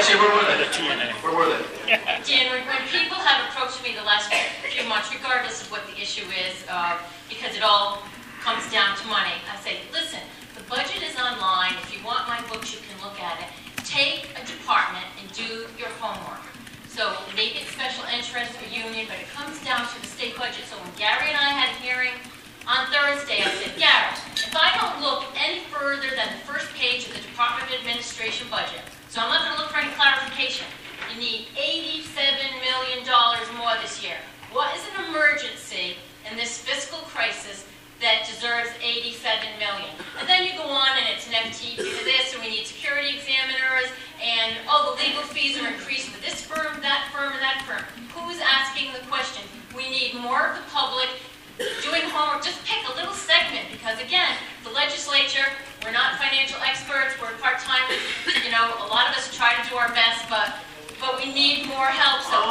Actually, where were they? The TNA. Where were they? Dan, when people have approached me the last few months, regardless of what the issue is, because it all comes down to money, I say, listen, the budget is online. If you want my books, you can look at it. Take a department and do your homework. So maybe it's special interest or union, but it comes down to the state budget. So when Gary and I had a hearing on Thursday, I said, Gary, if I don't look any further than the first page of the Department of Administration budget, so I'm not going to look for any clarification, you need $87 million more this year. What is an emergency in this fiscal crisis that deserves $87 million? And then you go on and it's an FTE for this, and we need security examiners, and oh, the legal fees are increased for this firm, that firm, and that firm. Who's asking the question? We need more of the public doing homework. Just pick a little segment, because again, the legislature, we're not financial experts, we're part-time, you know, a lot of us try to do our best, but we need more help. So